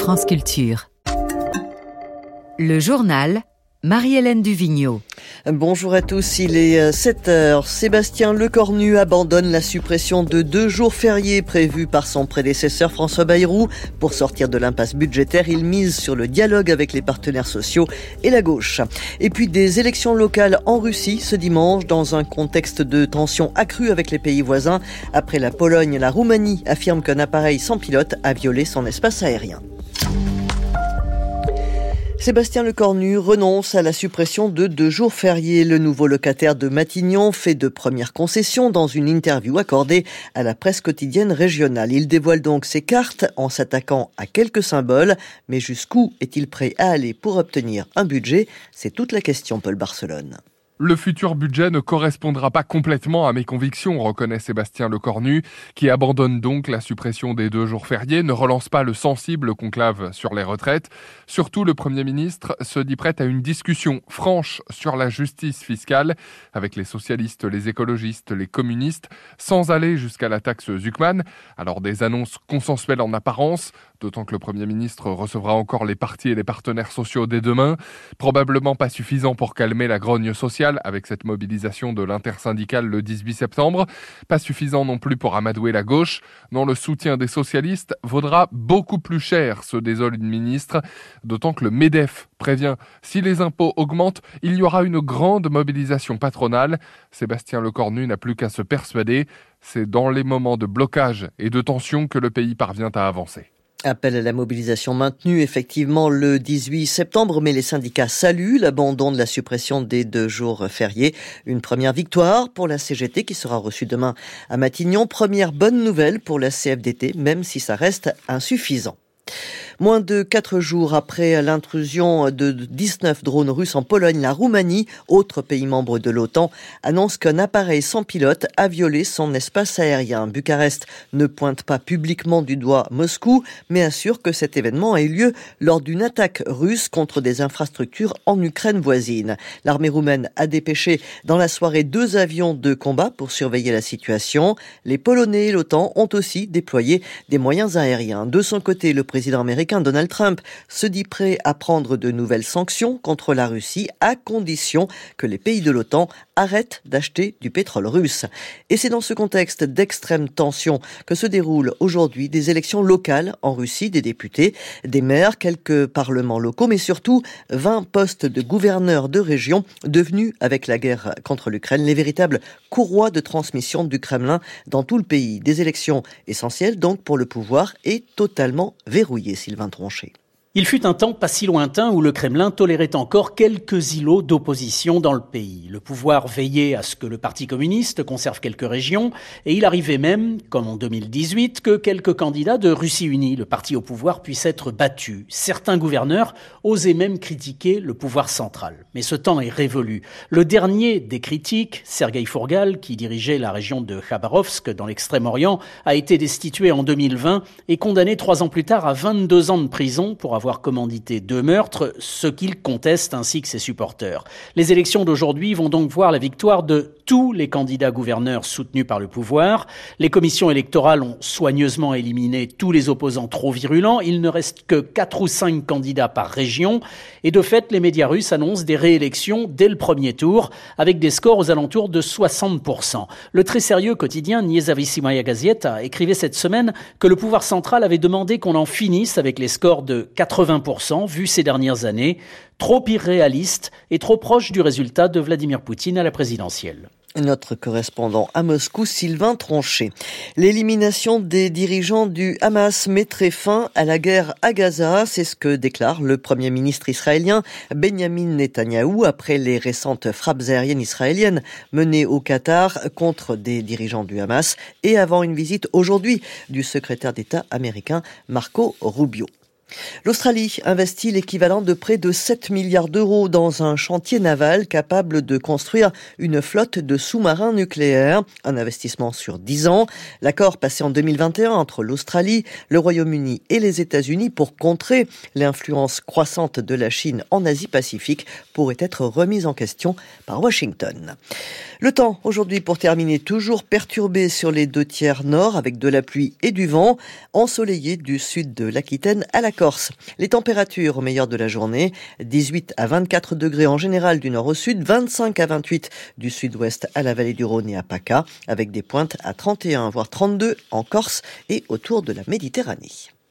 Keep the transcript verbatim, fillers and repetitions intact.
France Culture. Le journal, Marie-Hélène Duvigneau. Bonjour à tous, il est sept heures. Sébastien Lecornu abandonne la suppression de deux jours fériés prévus par son prédécesseur François Bayrou. Pour sortir de l'impasse budgétaire, il mise sur le dialogue avec les partenaires sociaux et la gauche. Et puis des élections locales en Russie ce dimanche dans un contexte de tension accrue avec les pays voisins. Après la Pologne, la Roumanie affirme qu'un appareil sans pilote a violé son espace aérien. Sébastien Lecornu renonce à la suppression de deux jours fériés. Le nouveau locataire de Matignon fait de premières concessions dans une interview accordée à la presse quotidienne régionale. Il dévoile donc ses cartes en s'attaquant à quelques symboles. Mais jusqu'où est-il prêt à aller pour obtenir un budget ? C'est toute la question, Paul Barcelone. Le futur budget ne correspondra pas complètement à mes convictions, reconnaît Sébastien Lecornu, qui abandonne donc la suppression des deux jours fériés, ne relance pas le sensible conclave sur les retraites. Surtout, le Premier ministre se dit prêt à une discussion franche sur la justice fiscale avec les socialistes, les écologistes, les communistes, sans aller jusqu'à la taxe Zuckman. Alors des annonces consensuelles en apparence, d'autant que le Premier ministre recevra encore les partis et les partenaires sociaux dès demain. Probablement pas suffisant pour calmer la grogne sociale avec cette mobilisation de l'intersyndicale le dix-huit septembre. Pas suffisant non plus pour amadouer la gauche, dont le soutien des socialistes vaudra beaucoup plus cher, se désole une ministre. D'autant que le MEDEF prévient, si les impôts augmentent, il y aura une grande mobilisation patronale. Sébastien Lecornu n'a plus qu'à se persuader. C'est dans les moments de blocage et de tension que le pays parvient à avancer. Appel à la mobilisation maintenu effectivement le dix-huit septembre, mais les syndicats saluent l'abandon de la suppression des deux jours fériés. Une première victoire pour la C G T qui sera reçue demain à Matignon. Première bonne nouvelle pour la C F D T, même si ça reste insuffisant. Moins de quatre jours après l'intrusion de dix-neuf drones russes en Pologne, la Roumanie, autre pays membre de l'OTAN, annonce qu'un appareil sans pilote a violé son espace aérien. Bucarest ne pointe pas publiquement du doigt Moscou, mais assure que cet événement a eu lieu lors d'une attaque russe contre des infrastructures en Ukraine voisine. L'armée roumaine a dépêché dans la soirée deux avions de combat pour surveiller la situation. Les Polonais et l'OTAN ont aussi déployé des moyens aériens. De son côté, le président américain Donald Trump se dit prêt à prendre de nouvelles sanctions contre la Russie à condition que les pays de l'OTAN arrêtent d'acheter du pétrole russe. Et c'est dans ce contexte d'extrême tension que se déroulent aujourd'hui des élections locales en Russie, des députés, des maires, quelques parlements locaux, mais surtout vingt postes de gouverneurs de région devenus, avec la guerre contre l'Ukraine, les véritables courroies de transmission du Kremlin dans tout le pays. Des élections essentielles donc pour le pouvoir et totalement verrouillées, Sylvain Tronchet. Il fut un temps pas si lointain où le Kremlin tolérait encore quelques îlots d'opposition dans le pays. Le pouvoir veillait à ce que le Parti communiste conserve quelques régions et il arrivait même, comme en deux mille dix-huit, que quelques candidats de Russie Unie, le parti au pouvoir, puissent être battus. Certains gouverneurs osaient même critiquer le pouvoir central. Mais ce temps est révolu. Le dernier des critiques, Sergueï Fourgal, qui dirigeait la région de Khabarovsk dans l'extrême-orient, a été destitué en deux mille vingt et condamné trois ans plus tard à vingt-deux ans de prison pour avoir avoir commandité deux meurtres, ce qu'il conteste ainsi que ses supporters. Les élections d'aujourd'hui vont donc voir la victoire de tous les candidats gouverneurs soutenus par le pouvoir. Les commissions électorales ont soigneusement éliminé tous les opposants trop virulents. Il ne reste que quatre ou cinq candidats par région. Et de fait, les médias russes annoncent des réélections dès le premier tour, avec des scores aux alentours de soixante pour cent. Le très sérieux quotidien Nezavissimaya Gazeta écrivait cette semaine que le pouvoir central avait demandé qu'on en finisse avec les scores de quatre-vingts pour cent vus ces dernières années, trop irréalistes et trop proches du résultat de Vladimir Poutine à la présidentielle. Notre correspondant à Moscou, Sylvain Tronchet. L'élimination des dirigeants du Hamas mettrait fin à la guerre à Gaza. C'est ce que déclare le Premier ministre israélien Benyamin Netanyahou après les récentes frappes aériennes israéliennes menées au Qatar contre des dirigeants du Hamas et avant une visite aujourd'hui du secrétaire d'État américain Marco Rubio. L'Australie investit l'équivalent de près de sept milliards d'euros dans un chantier naval capable de construire une flotte de sous-marins nucléaires. Un investissement sur dix ans. L'accord passé en deux mille vingt et un entre l'Australie, le Royaume-Uni et les États-Unis pour contrer l'influence croissante de la Chine en Asie-Pacifique pourrait être remis en question par Washington. Le temps aujourd'hui pour terminer, toujours perturbé sur les deux tiers nord avec de la pluie et du vent, ensoleillé du sud de l'Aquitaine à la Corse. Corse. Les températures au meilleur de la journée, dix-huit à vingt-quatre degrés en général du nord au sud, vingt-cinq à vingt-huit du sud-ouest à la vallée du Rhône et à Paca, avec des pointes à trente et un voire trente-deux en Corse et autour de la Méditerranée.